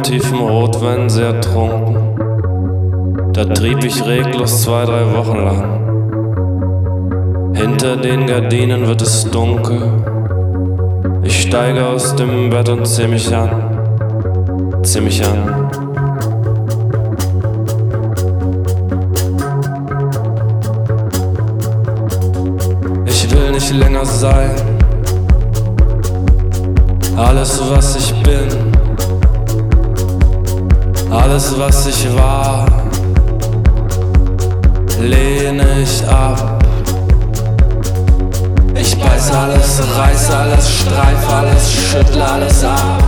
tiefem Rotwein sehr trunken. Da trieb ich reglos 2-3 Wochen lang. Hinter den Gardinen wird es dunkel. Ich steige aus dem Bett und zieh mich an. Ich will nicht länger sein. Alles, was ich bin, alles, was ich war, lehne ich ab. Ich beiß alles, reiß alles, streif alles, schüttle alles ab.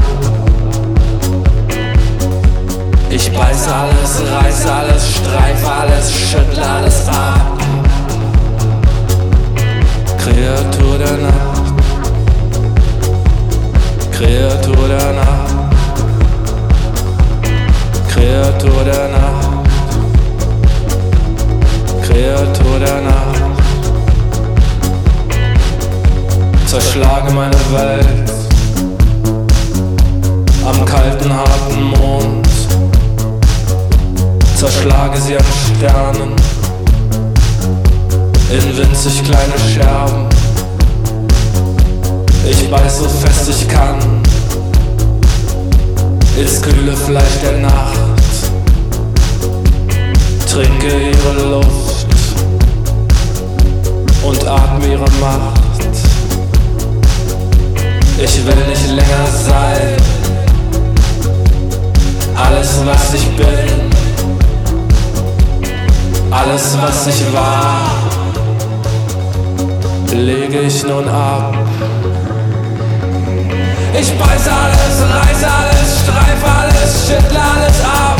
Ich beiß alles, reiß alles, streif alles, schüttle alles ab. Kreatur der Nacht, Kreatur der Nacht, Kreatur der Nacht, Kreatur der Nacht. Zerschlage meine Welt am kalten, harten Mond. Zerschlage sie an Sternen in winzig kleine Scherben. Ich beiß so fest ich kann ins kühle Fleisch der Nacht. Trinke ihre Luft und atme ihre Macht. Ich will nicht länger sein. Alles, was ich bin, alles, was ich war, lege ich nun ab. Ich beiß alles, reiß alles, streif alles, schüttle alles ab.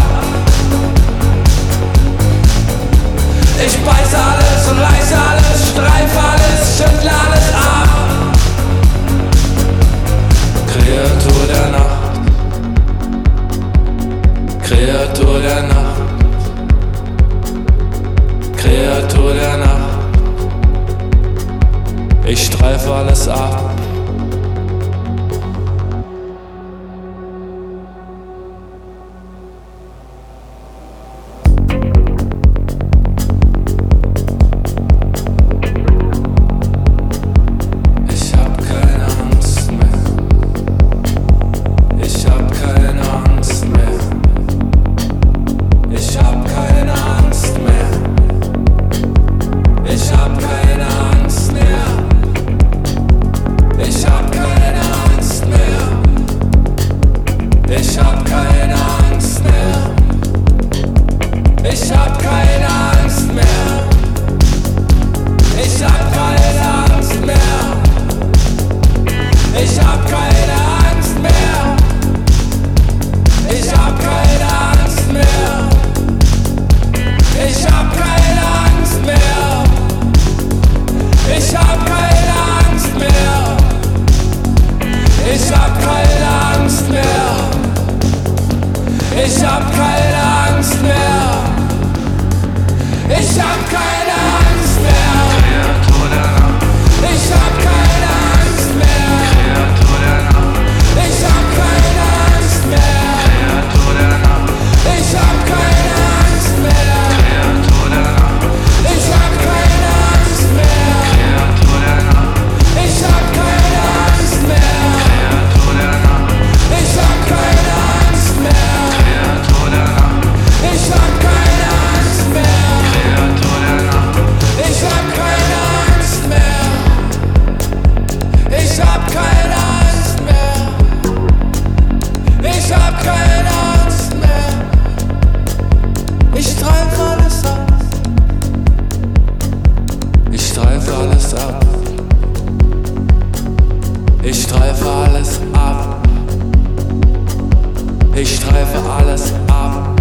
Ich beiß alles, reiß alles, streif alles, schüttle alles ab. Kreatur der Nacht, Kreatur der Nacht, Kreatur der Nacht. Ich streife alles ab. Ich streife alles ab. Ich streife alles ab.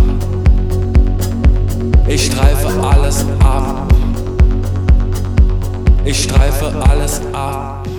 Ich streife alles ab. Ich streife alles ab.